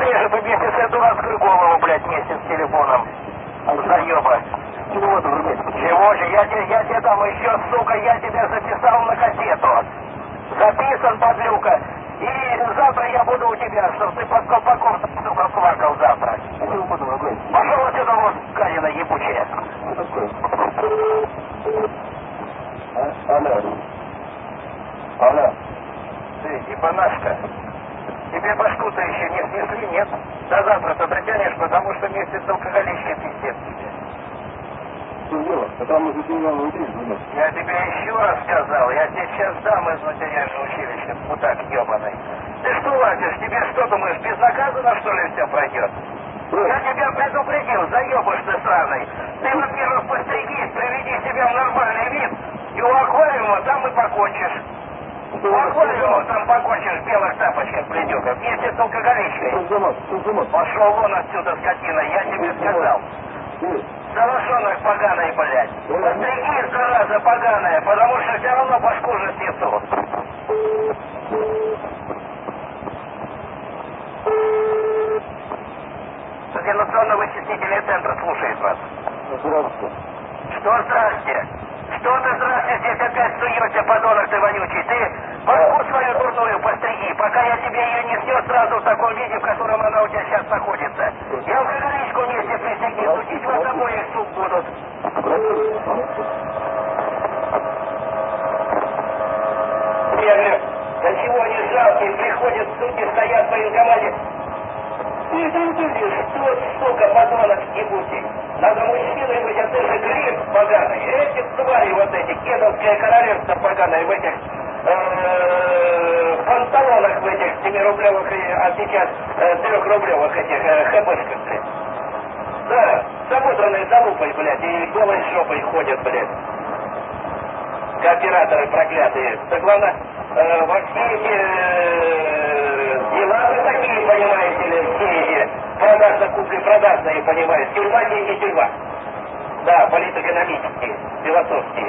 пореже бы вместе с этой дурацкой голову, блядь, вместе с телефоном. Заеба. Чего ты врубаешь? Чего же? Я тебе там еще, сука, я тебя записал на кассету. Записан, подлюка. И завтра я буду у тебя, чтоб ты под колпаком, сука, плакал завтра. А чего буду врубать? Пошел отсюда, вот, гадина ебучая. Что такое? Алло. Алло. Ты, ебанашка, тебе башку-то еще не снесли, нет? До завтра-то дотянешь, потому что вместе с алкоголичкой пиздец тебе. Что дело? Потому что ты меня внутри звонишь. Я тебе еще раз сказал, я тебе сейчас дам из материального училища, мудак ебаный. Ты что лазишь, тебе что, думаешь, безнаказанно, что ли, все пройдет? Я тебя предупредил, заебыш ты сраный. Ты, во-первых, постригись, приведи себя в нормальный вид, и у аквариума там и покончишь. У аквариума там покончишь в белых тапочках, блядюка, вместе с алкоголичкой. Пошел вон отсюда, скотина, я тебе сказал. Зарошенок поганый, блядь. Постригись, зараза поганая, потому что все равно башку же снесут. Координационно-вычислительный центр слушает вас. Здравствуйте. Что здрасте? Что ты здрасте здесь опять суешься, подонок ты вонючий? Ты башку свою дурную постриги, пока я тебе ее не снес сразу в таком виде, в котором она у тебя сейчас находится. И алкоголичку вместе пристегни, судить вас обоих суд будут. Я говорю, до чего они жалкие, приходят суки, стоят в военкомате. Ты видишь, что, сука, подонок ебучий. Надо мужчиной быть, а ты же гриб поганый. Эти твари вот эти, кедовское королевство поганое в этих панталонах в этих 7-рублевых, а сейчас 3-рублевых этих хэбышках, блядь. Да, с ободранной залупой, блядь, и голой жопой ходят, блядь. Кооператоры проклятые. Да главное, во все эти дела вы такие, понимаете ли, все эти продажно-купли-продажные, понимаете, тюрьма, деньги, тюрьма. Да, политэкономические, философские.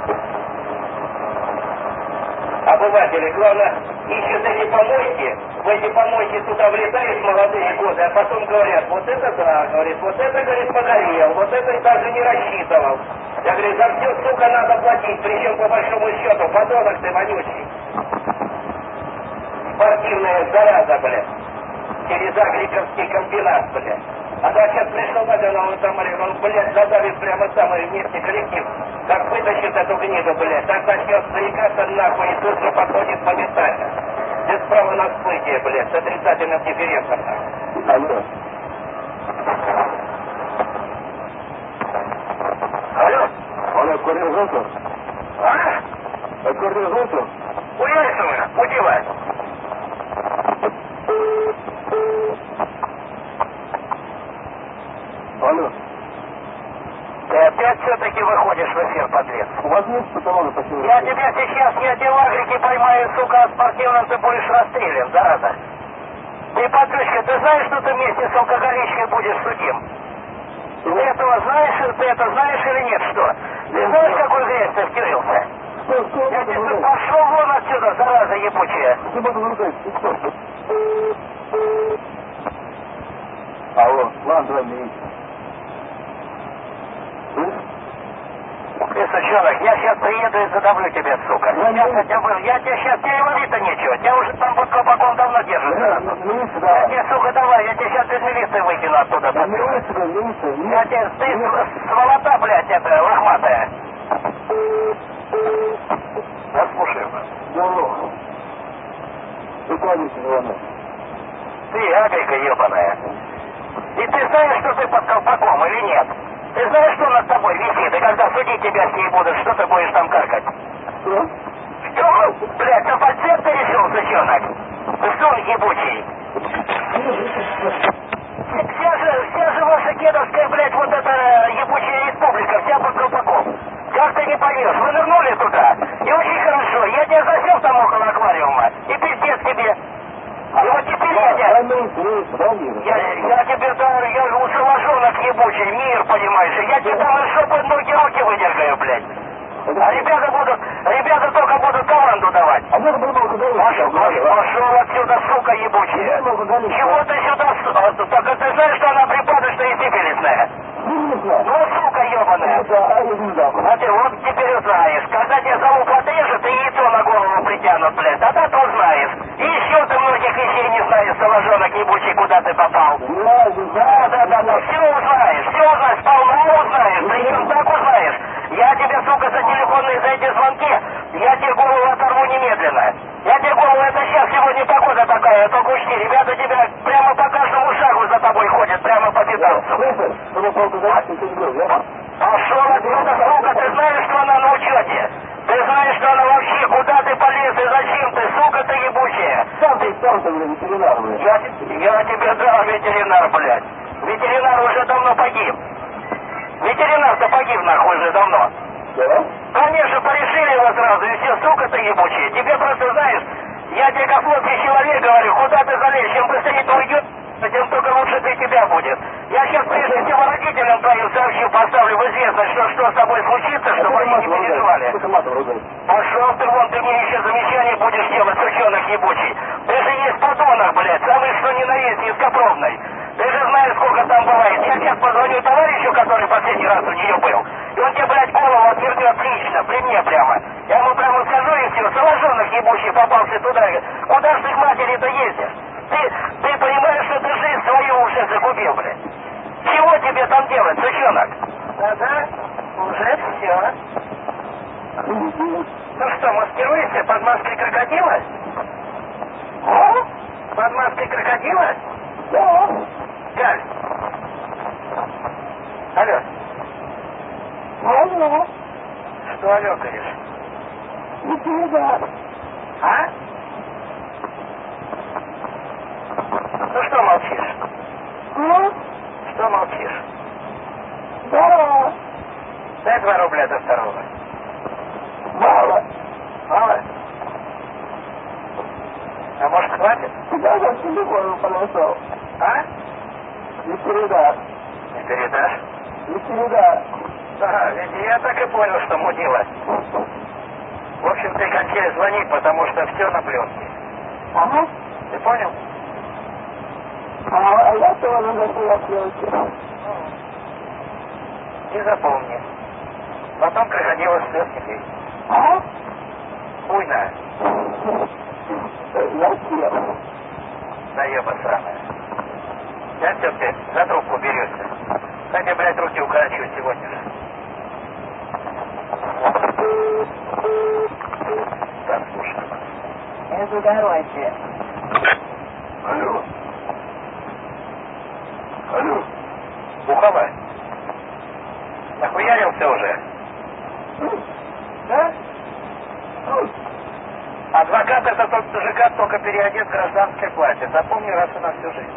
Обыватели, главное, ищут эти помойки, в эти помойки туда влетают молодые годы, а потом говорят, вот это да, говорит, вот это, говорит, погорел, вот это даже не рассчитывал. Я говорю, за все, сука, надо платить, причем по большому счету, подонок ты вонючий. Спортивная зараза, блядь. Через Агриковский комбинат, блядь. А то сейчас пришел Вагановый Самарин, он, блядь, задавит прямо самый вместе коллектив. Как вытащит эту гниду, блядь, так начнет заикаться нахуй и тут же подходит моментально. Без права на всплытие, блядь, с отрицательным дифференцем. Алло. Алло? Алло, координатор? А? Координатор? Уяснено, удивай. Алло. Ты опять все-таки выходишь в эфир, подлец. У вас есть патроны по силе? Я тебя сейчас, я тебя в Агрике поймаю, сука, а спортивным ты будешь расстрелян, зараза. Ты, подружка, ты знаешь, что ты вместе с алкоголичкой будешь судим? Ты этого знаешь, ты это знаешь или нет, что? Ты знаешь, какой грязь ты втюрился? Я тебе пошел вон отсюда, зараза ебучая. Что буду врубать? Ты что? Алло, ладно, давай мне идти. Ты, сучонок, я сейчас приеду и задавлю тебя, сука. Я тебе сейчас, тебе ловить-то нечего. Тебя уже там под колпаком давно держат. Я тебе, сука, давай, я тебе сейчас из милиции выкину оттуда. Я тебе, ты сволота, блядь, это, лохматая. Я слушаю. Здорово. Ты кладите звонок. Ты, Агрика ебаная. И ты знаешь, что ты под колпаком или нет? Ты знаешь, что над тобой висит? И когда судить тебя с ней будут, что ты будешь там каркать? Что? Что? Блядь, на фальцет ты решил, сучонок? Ты что, ебучий? Вся же ваша кедовская, блядь, вот эта ебучая республика, вся под колпаком. Как ты не поймешь? Вы нырнули туда, и очень хорошо. Я тебя засел там около аквариума, и пиздец тебе. И вот теперь я тебе, да, я лучше ложонок ебучий, мир, понимаешь, я тебе там из жопы ноги руки выдергаю, блядь. А ребята только будут команду давать. А можно было бы Пошел отсюда, сука ебучая. Чего ты сюда, так ты знаешь, что она припадочная и сифилисная? Ну, сука ебаная. А ты вот теперь узнаешь. Когда тебя за ухо отрежут и яйцо на голову притянут, блядь, тогда ты узнаешь. И еще ты многих вещей не знаешь, соложонок ебучий, куда ты попал. Да, все узнаешь, сполна узнаешь, причем так узнаешь. Я тебе, сука, за телефонные за эти звонки, я тебе голову оторву немедленно. Я тебе голову, это сейчас сегодня погода такая, только учти, ребята тебя прямо по каждому шагу за тобой ходят, прямо по питанцу. Пошел отсюда, сука, ты знаешь, что она на учете? Ты знаешь, что она вообще, куда ты полез и зачем ты, сука ты ебучая? Сам ты, блядь, ветеринар, блядь. Я тебе дам ветеринар, блядь. Ветеринар уже давно погиб. Ветеринар-то погиб, нахуй, уже давно. Да? Конечно, порешили его сразу, и все, сука ты ебучая. Тебе просто, знаешь, я тебе как плотный человек говорю, куда ты залезешь, чем быстрее ты уйдешь, тем только лучше для тебя будет. Я сейчас прежде всего родителям твоим сообщу, поставлю в известность, что с тобой случится, чтобы они не переживали. Пошел ты вон, ты мне еще замечание будешь делать, сучонок ебучий. Ты же есть подонок, блядь, самый что ни на есть, низкопробный. Ты же знаешь, сколько там бывает. Я сейчас позвоню товарищу, который последний раз у нее был, и он тебе, блядь, голову отвернет лично, при мне прямо. Я ему прямо скажу, и все, соложонок ебучий попался туда. Куда ж ты к матери-то ездишь? Ты понимаешь, что ты жизнь свою уже загубил, блядь? Чего тебе там делать, сучонок? Да, уже все. Ну что, маскируешься под маской крокодила? Под маской крокодила? Да. Галь. Алло. Алло. Что алло, говоришь? Ветеринар. А? Ну что молчишь? Что молчишь? Да. Дай 2 рубля до второго. Мало. Мало? А может хватит? Куда я телефон полосал? А? Ветеринар. Не передашь? Ветеринар. Ага, ведь я так и понял, что мудила. В общем, ты кончай звонить, потому что все на пленке. Ага. Ты понял? А я тоже захотел пленки. И запомни. Потом крокодила слез не пей. А? Уйна. Я съел. Наеба сраная. Я все-таки за трубку берешься. Хотя, блядь, руки укорочу сегодня же. Так, слушай. Это давайте. Алло. Алло. Бухова. Нахуярился уже? Да? Адвокат это тот мужика, только переодет в гражданское платье. Запомни раз и на всю жизнь.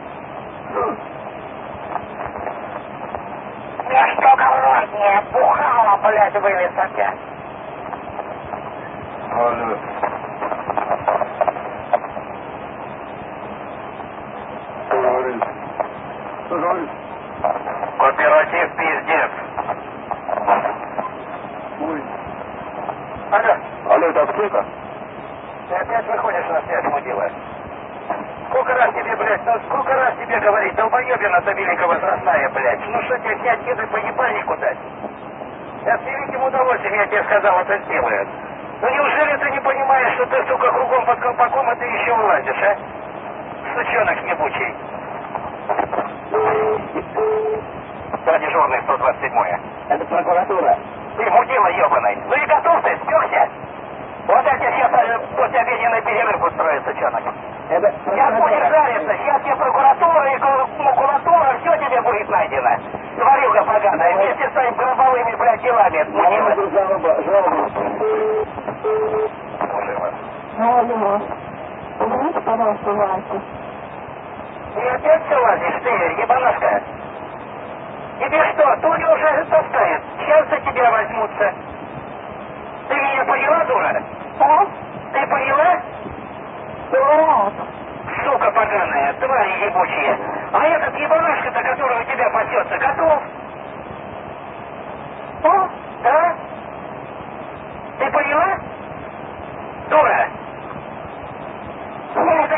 Я что, говно, не бухала, блядь, вылез опять. Алло. Что говорит? Что говорит? Кооператив пиздец. Ой. Алло. Алло, это аптека? Ты опять выходишь на связь, мудила? Сколько раз тебе, блядь, ну сколько раз тебе говорить, долбоебина-то великовозрастная, блядь. Ну что тебе снять деды по ебальнику дать? Я с великим удовольствием, я тебе сказал, это сделаю. Ну неужели ты не понимаешь, что ты, сука, кругом под колпаком, и ты еще вылазишь, а? Сучонок ебучий. Да, дежурный 127-е. Это прокуратура. Ты мудила ебаный. Ну и готов ты, спёрся? Вот я тебе сейчас послеобеденный перерыв устрою, сучонок. Это Сейчас будешь жариться, сейчас тебе прокуратура и макулатура, все тебе будет найдено. Тварюга поганая, вместе с твоими гробовыми, блядь, делами. Мудила. Жалоба. Слушай вас. Алло. Уберите, пожалуйста, Ваньку. Ты опять все лазишь, ты, ебанашка? Тебе что, Толя уже таскает? Сейчас за тебя возьмутся. Ты меня поняла, дура? А? Ты поняла? Дурак. Сука поганая, твари ебучие. А этот ебанашка-то, который у тебя пасется, готов? А? Да? Ты поняла? Дура? Нет.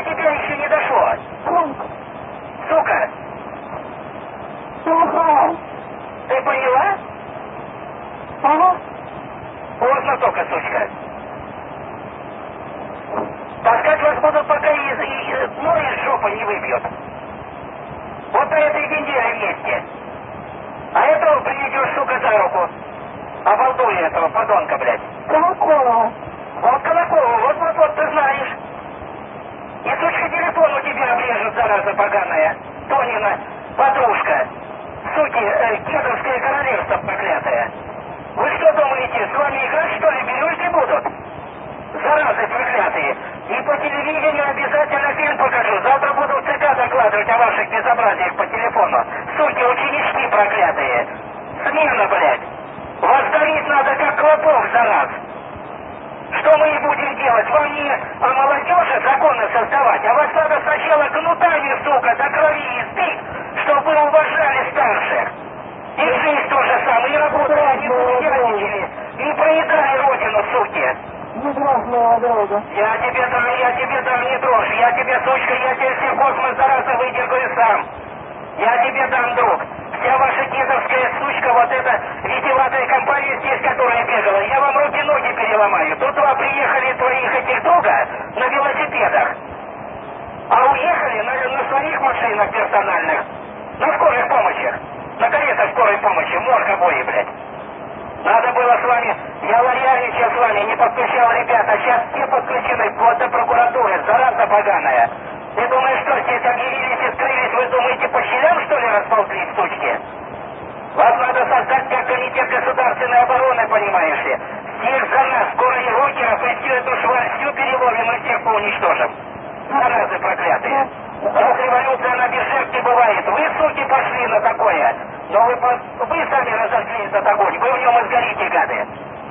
не выбьют. Вот на этой неделе вместе. А этого приведешь, сука, за руку. Обалдуй этого подонка, блядь. Колоколова. Вот Колокова, вот, ты знаешь. И сучка телефон у тебя обрежет, зараза поганая. Тонина, подружка. Суки, кедровское королевство проклятое. Вы что думаете, с вами играть, что ли, бирюльки будут? Заразы проклятые. И по телевидению обязательно фильм покажу. Завтра буду в ЦК докладывать о ваших безобразиях по телефону. Суки, ученички проклятые. Смена, блядь. Вас давить надо, как клопов за раз. Что мы и будем делать? Вам не о молодежи законы создавать, а вас надо сначала кнутами, сука, до крови избить, чтобы вы уважали старших. И жизнь то же самое, и работали, не хуяничали, не проедали родину, суки. Безрасная дорога. Я тебе дам, не дрожь, я тебе, сучка, я тебе все космос зараза выдергаю сам. Я тебе дам, друг. Вся ваша кедровская сучка, вот эта витеватая компания здесь, которая бегала, я вам руки-ноги переломаю. Тут два приехали твоих этих друга на велосипедах, а уехали на своих машинах персональных, на скорых помощях, на каретах скорой помощи, морг обои, блядь. Надо было с вами, я лояльничал с вами, не подключал ребят, а сейчас все подключены, вплоть до прокуратуры, зараза поганая. Ты думаешь, что здесь объявились и скрылись, вы думаете, по щелям, что ли, расползлись, сучки? Вас надо создать как комитет государственной обороны, понимаешь ли. Всех за нас, скоро и рокеров, и всю эту шваль, всю переловим и всех поуничтожим. Заразы проклятые. Раз революция на без жертв не бывает. Вы, суки, пошли на такое. Но вы сами разожгли этот огонь. Вы в нем и сгорите, гады.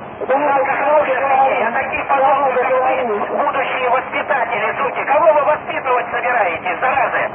А такие подонки, как вы, будущие воспитатели, суки. Кого вы воспитывать собираетесь, заразы?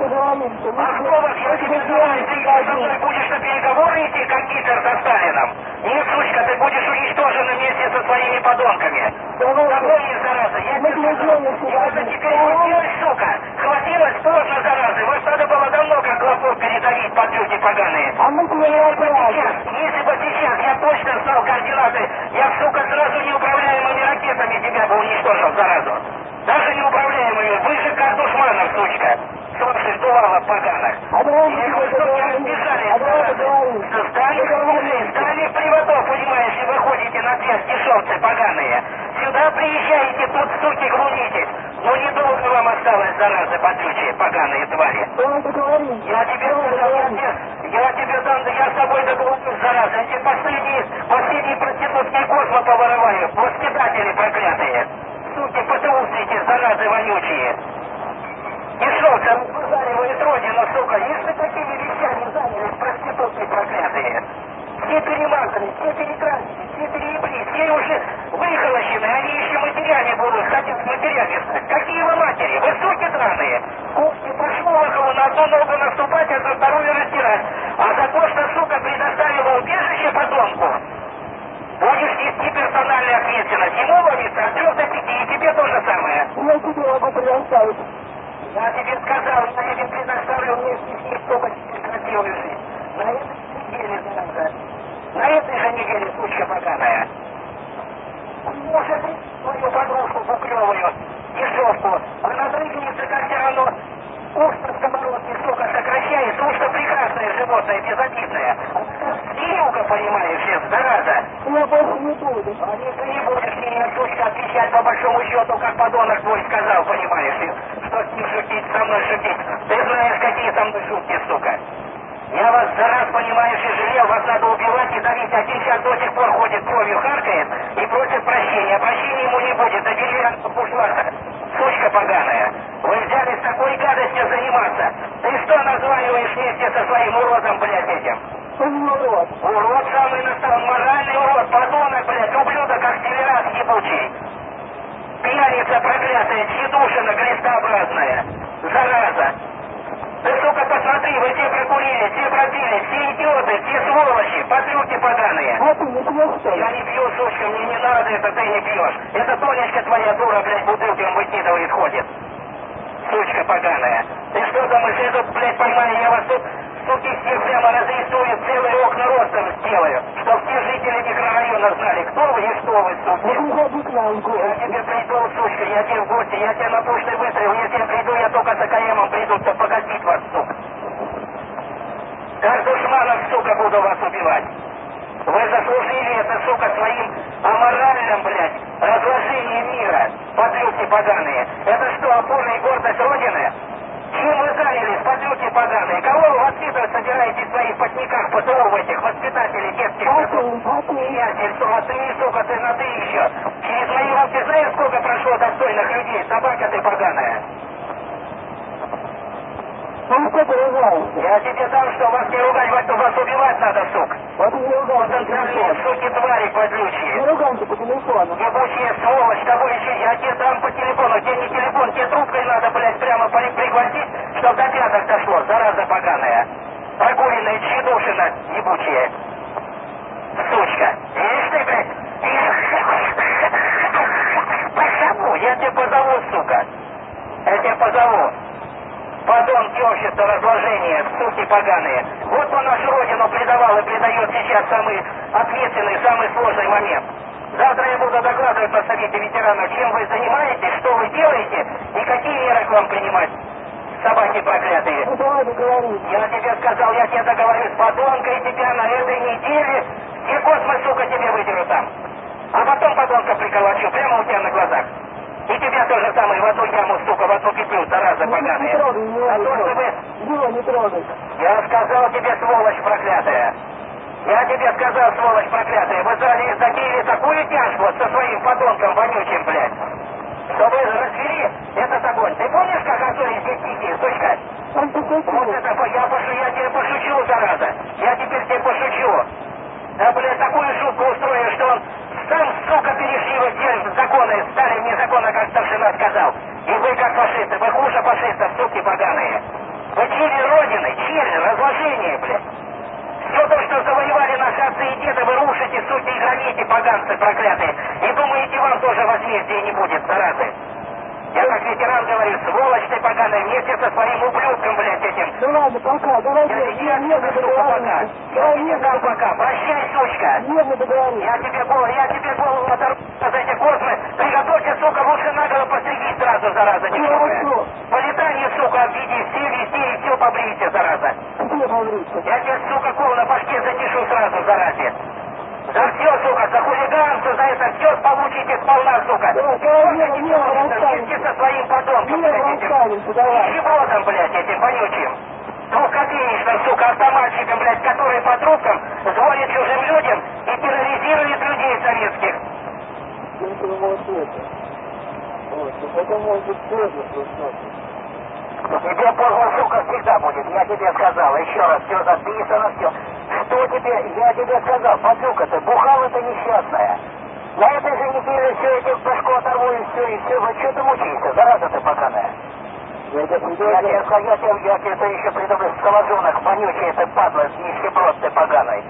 А кто вас, я тебе знаю, ты со мной будешь на переговоры идти, как Гитлер со Сталином? Нет, сучка, ты будешь уничтожен вместе со своими подонками. Запомни, зараза, я тебе сказал. И это теперь хватилось, сука. Хватилось, поздно, заразы. Вас надо было давно, как клопов, передавить под люди поганые. А мы тебе Если бы сейчас я точно знал координаты, я, сука, сразу неуправляемыми ракетами тебя бы уничтожил, заразу. Даже неуправляемыми. Вы же как душманов, сучка. С ваших дувалов поганых. И вы что не разбежали, заразы. Стали в приводов, понимаешь, и выходите на связь, дешевцы поганые. Сюда приезжаете, тут, суки, глумитесь. Но недолго вам осталось, заразы, подлючие, поганые твари. Я тебе дам, я с тобой договорюсь, зараза. Эти последние проститутские космы повороваю. Воспитатели проклятые. Суки, потаусите, заразы вонючие. Дешевцы разбазаривают родину, сука. Если такими вещами занялись проститутки проклятые. Все перемазаны, все перекрасили, все переебли, все уже выхолощены, они еще матерями будут, хотят матерями стать. Какие вы матери? Вы суки драные. Курсы по Шмолохову на одну ногу наступать, а за вторую растирать. А за то, что, сука, предоставила убежище подонку, будешь нести персональную ответственность. Ему ловится от 3 до 5, и тебе то же самое. Я тебе могу предоставить. Я тебе сказал, я тебе предоставлю вместе с ним, чтобы тебе красивую жизнь. На этой неделе, зараза. На этой же неделе, сучка поганая. Может, твою подружку буклевую, дешевку, она дрыгнется, как все равно курс на сковородке, сука, сокращается, уж прекрасное животное, безобидное. Зверюга, понимаешь, зараза. Я больше не буду. А если не будешь мне, сучка, отвечать по большому счету, как подонок твой сказал, понимаешь, что с ним шутить, со мной шутить. Ты знаешь, какие со мной шутки, сука. Я вас за раз, понимаешь, и жалел, вас надо убивать и давить, а сейчас до сих пор ходит, кровью харкает и просит прощения. Прощения ему не будет, до деревянного бушлата. Сучка поганая. Вы взялись такой гадостью заниматься. Ты что названиваешь вместе со своим уродом, блядь, этим? Урод. Урод самый настоящий, моральный урод, подонок, блядь, ублюдок, акселерат ебучий. Пьяница проклятая, тщедушина, крестообразная. Зараза. Ты, сука, посмотри, вы все прокурили, все пропили, все идиоты, все сволочи, подлюки поганые. А ты не пьешь, что ли? Я не пью, сучка, мне не надо, это ты не пьешь. Это Тонечка твоя дура, блядь, бутылком выкидывает, ходит. Сучка поганая. Ты что думаешь, я тут, блядь, поймаю, я вас тут суки, все прямо разрисую, целые окна ростом сделаю, чтоб все жители микрорайона знали, кто вы и что вы, суки. Приходи к нам в Я гости. тебе приду, сучка, я тебе в гости, я тебе на пошту выстрелил, если я приду, я только с АКМом приду, чтобы погасить вас, сука. Как душманов, сука, буду вас убивать. Вы заслужили это, сука, своим аморальным, блядь, разложением мира, подлюки поганые. Это что, опора и гордость Родины? Чем вы занялись, подлюки поганые? Кого вы воспитывать собираетесь в своих потниках, ПТУ в этих воспитателей детских садов? Приятель, а ты, сука, ты на ты еще. Через мои руки знаешь, сколько прошло достойных людей? Собака ты поганая. Ну что ты ругаешься? Я тебе дам, что вас не ругать, вас убивать надо, сука. Вот и не ругайся по Центральные телефону. суки твари подлючие. Не ругайся по телефону. Ебучая сволочь, тобой еще я тебе дам по телефону, тебе не телефон, тебе трубкой надо, блядь, прямо пригвоздить, чтоб до пяток дошло, зараза поганая. Прогуленная тщедушина ебучая. Сучка. Видишь ты, блядь? Позову, я тебя позову, сука. Я тебя позову. Подонки общества разложения, суки поганые. Вот он нашу родину предавал и предает сейчас самый ответственный, самый сложный момент. Завтра я буду докладывать на Совете ветеранов, чем вы занимаетесь, что вы делаете и какие меры к вам принимать. Собаки проклятые. Ну давай договорись. Я тебе сказал, я тебе договорюсь с подонкой, тебя на этой неделе все космос, сука, тебе выдеру там. А потом подонка приколочу прямо у тебя на глазах. И тебя тоже самое в одну яму, сука, в одну петлю, зараза поганая. Не трогай, А то, чтобы... его не трогай. Я сказал тебе, сволочь проклятая. Я тебе сказал, сволочь проклятая, вы затеяли такую тяжбу со своим подонком вонючим, блядь, что вы развели этот огонь. Ты помнишь, как Анатолий здесь тихий, сучка? Он пошутил. Вот это, я тебе пошучу, зараза. Я теперь тебе пошучу. Да, блядь, такую шутку устрою, что он сам, сука, перешли те законы, стали вне закона, как старшина сказал. И вы, как фашисты, вы хуже фашистов, суки поганые. Вы чили Родины, чили, разложение, блядь. Все то, что завоевали наши отцы и деды, вы рушите, суки, и граните, поганцы проклятые. И думаете, вам тоже возмездия не будет, заразы. Я как ветеран говорю, сволочь ты поганая, вместе со своим ублюдком, блядь, этим. Ну ладно, пока, давай Я не тебе пока. Я тебе дам пока. Прощай, сучка. не договорись. Я тебе голову оторву за эти космы. Приготовься, сука, лучше наголо постригись сразу, зараза, ничего. По летанию, сука, объеди все везде и все побрейте, зараза. Где побриться? Я тебе, сука, кол на башке затишу сразу, заразе. За все, сука, за хулиганство, за это все получите сполна, сука. Вместе со своим подонком, блядь, этим нищебродом, блядь, этим вонючим. Двухкопеечным, сука, автоматчиком, блядь, который по трубкам звонит чужим людям и терроризирует людей советских. Только вы молодцы. Вот, и потом может быть поздно проснуться. Тебе поздно, сука, всегда будет, я тебе сказал, еще раз, все записано, все. Что тебе, я тебе сказал, подлюка ты, бухала ты несчастная. На этой же неделе все эти башку оторву и все, вы что ты мучаешься, зараза ты поганая. Я тебе еще предупрежу, скалозонок, вонючий ты падла, нищеброд ты поганый.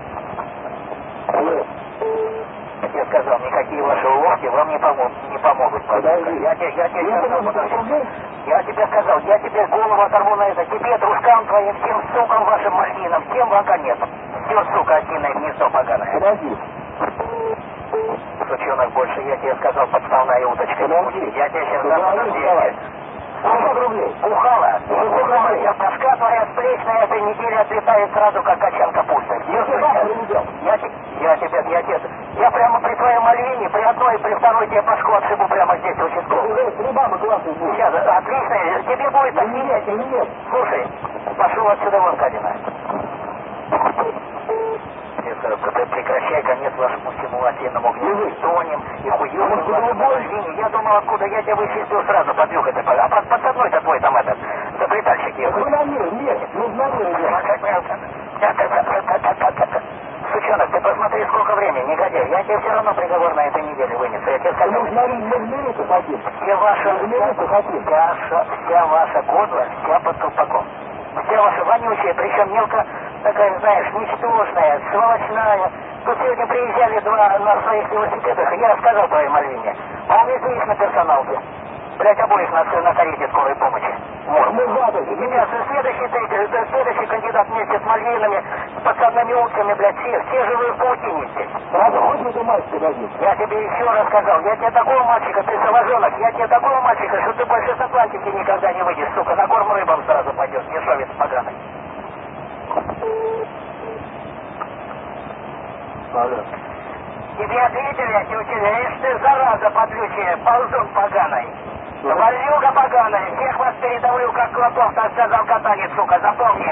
Я тебе сказал, никакие ваши уловки вам не помогут, подлюка. Я тебе сказал, я тебе голову оторву на это, тебе, дружкам твоим, всем сукам вашим махинам, всем вам конец. Все, сука, осиное гнездо поганое. Подожди. Сучонок больше, я тебе сказал, подставная уточка. Я тебе сейчас дам подождение. 500 рублей. Бухала, я башка твоя с плеч на этой неделе отлетает сразу, как качан капусты. Я прямо при твоем Мальвине, при одной и при второй тебе башку отшибу прямо здесь, в участковом. Сейчас, отлично, тебе будет отлично. Слушай, пошел отсюда вон, Кадина. Ты прекращай, конец вашему всему осеннему гнезду, тонем и хуёвым вашему Мальвине. Я думал, откуда я тебя вычистил сразу, подлюк это. А подсадной-то твой там этот, заплетальщик его. Сучонок, ты посмотри, сколько времени, негодяй. Я тебе все равно приговор на этой неделе вынесу. Я тебе сказал. Вся ваша подлость, вся под колпаком. Вся ваша вонючая, причем мелко, такая, знаешь, ничтожная, сволочная. Тут сегодня приезжали два на своих велосипедах, и я рассказал твоей Мальвине. А увезли их на персоналке. Блять, обоих на карете скорой помощи. Вот. И тебя следующий кандидат сюда вместе с мальвинами, с подсадными утками, блядь, все живые в паутине здесь. Правда, хоть ты мать подожди. Я тебе еще раз сказал, я тебе такого мальчика, ты совоженок, я тебе такого мальчика, что ты больше с Атлантики никогда не выйдешь, сука, на корм рыбам сразу пойдешь, дешевец поганый. Алло. Тебе ответили, я тебе учили, ишь ты, зараза подлючая, ползун поганый. Варюга поганая, всех вас передавлю, как клопов, так сказал катанец, сука, запомни.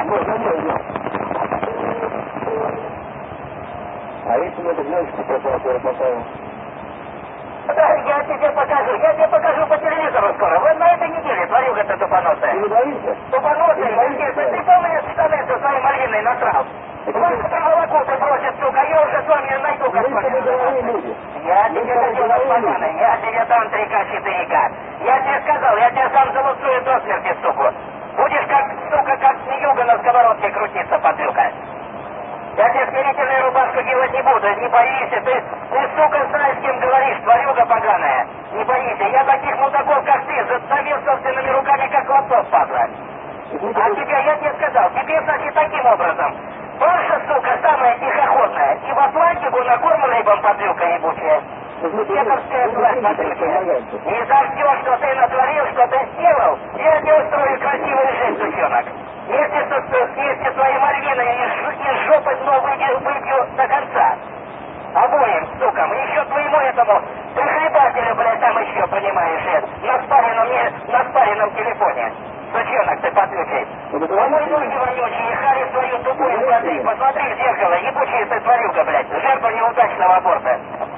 А если это девочка попала, попала? Да, я тебе покажу по телевизору скоро. Вот на этой неделе, тварюга-то тупоносая. Ты не боишься? Тупоносая, ты помнишь, штаны со своей Мальвиной насрал? Вот по молоку ты бросишь, сука, я уже с вами найду, как с вами. Я тебе хотел поганый, я тебе дам 3К, 4К. Я тебе сказал, я тебе сам залуцую до смерти, суку. Будешь как, сука, как змеюга на сковородке крутиться, подлюка. Я тебе смирительную рубашку делать не буду, не бойся, ты, сука, знаешь, с кем говоришь, тварюга поганая. Не бойся, я таких мудаков, как ты, задавил собственными руками, как лотов, падла. А тебе, я тебе сказал, тебе, значит, таким образом. Паша, сука, самая тихоходная, и в Атлантику на корм рыбам, подлюка ебучая. Дедовская власть, подлюка. И за все, что ты натворил, что ты сделал, я тебе устрою красивую жизнь, сучонок. Вместе с своей Мальвиной из жопы дно выбью до конца. Обоим, сукам, еще твоему этому прихлебателю, блядь, там еще, понимаешь, на спаренном телефоне. Сучонок ты подлючий. Помой ноги вонючие и хари свою тупую смотри. Посмотри в зеркало, ебучая ты тварюга, блядь, жертва неудачного аборта.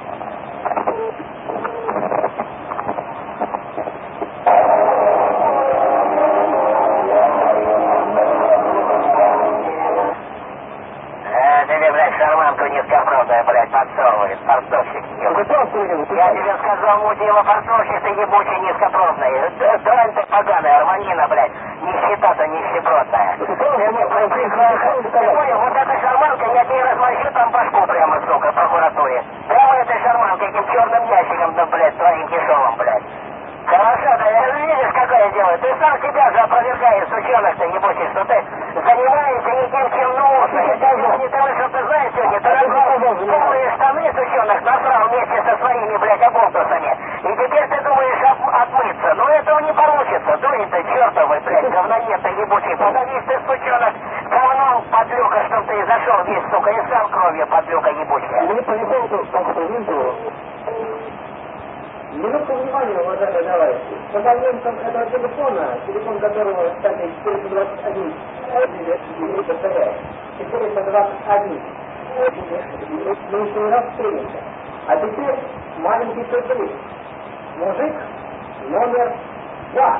Шарманку низкопробная, блядь, подсовывает, фартовщик. Я тебе сказал, мудила, фартовщик ты ебучий низкопробный. Дрань ты поганая, арманина, блядь. Нищета-то нищебродная. Ты понял, вот эта шарманка, я тебе размочу там башку прямо, сука, в прокуратуре. Прямо этой шарманкой, этим черным ящиком, да, блядь, твоим дешевым, блядь. Хорошо, да, видишь, какое дело? Ты сам себя же опровергаешь, сучонок-то ебучий, что ты занимаешься не тем, чем нужно. Не того, что ты знаешь сегодня, ты разрал полые штаны, сучонок, насрал вместе со своими, блядь, оболтусами. И теперь ты думаешь отмыться. Но этого не получится. Дурень ты чертовый, блядь, говноед-то ебучий. Подавись ты, сучонок, говном, подлюка, чтоб ты зашел весь, сука, и сам кровью, подлюка ебучая. Минутку внимания, уважаемые товарищи. По абонентам этого телефона, телефон которого, кстати, 421, повторяю, 421, мы еще не раз встретимся. А теперь маленький сюрприз. Мужик номер 2.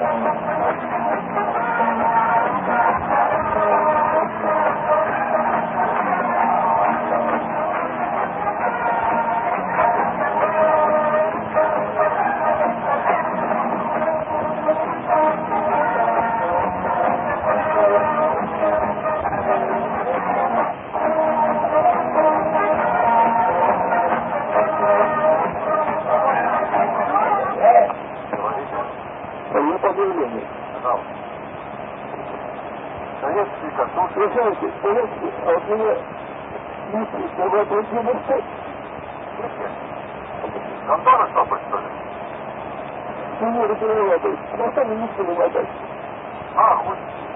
Советский картуш. Вы знаете, советский, а вот меня мысли, когда пройти на стол. Антона стопать, что ли? Ну, не разумеваю, на самом не снимать. А, хуй.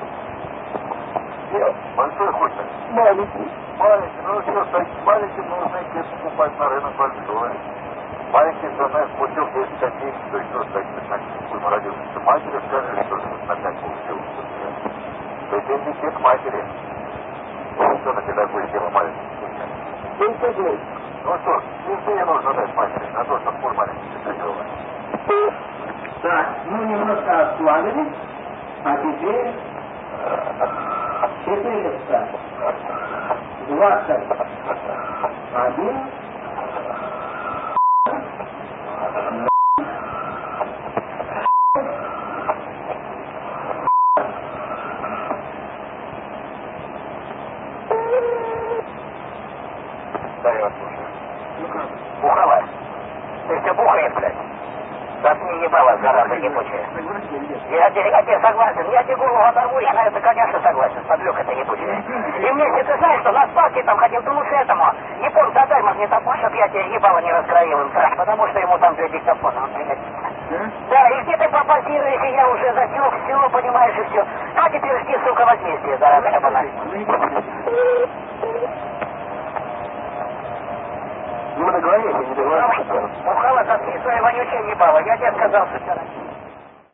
Я Большой хуй. маленький. Маленький, ну что, так маленьким нужно идти покупать на рынок большой. Маленький интернет получил 10 копеек, то есть вот так, мы родился матери, сказали, что на 5 получил. То есть деньги все к матери. Что на тебя будет дело маленький? Ну что, деньги нужно дать матери, на то, чтобы хуй маленький приходил. Так, мы немножко расслабились, а теперь 400, 21, Да, я вас слушаю. Бухалась. Ты все бухаешь, блядь. Заткни ебало, зараза ебучая. Я тебе согласен, я тебе голову оторву, я на это, конечно, согласен, подлюка ты ебучая. И вместе ты знаешь, что на спалке там хотел, ты лучше этому японцу отдай магнитофон, чтоб я тебе ебало не раскроил им срать, потому что ему там 2 диктофона, он пригодится. Да, и где ты попозируешь, и я уже засек, все, понимаешь, и все. А теперь жди, сука, возмездие, зараза ебаная. Ну, договорись, я не договорюсь. Мухала, заткни свои вонючие ебало, я тебе сказал, что вчера.